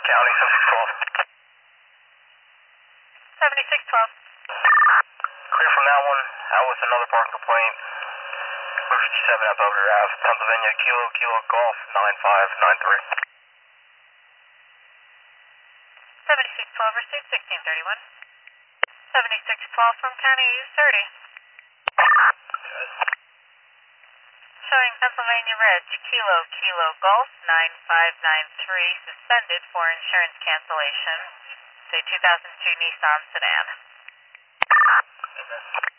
County 7612. 7612. Clear from that one. Out with another parking complaint. 57 at Belgrade Ave, Pennsylvania, Kilo Golf 9593. 7612 received 1631. 7612 from County 30. Showing Pennsylvania Ridge, Kilo Golf 9593, suspended for insurance cancellation. Say 2002 Nissan sedan.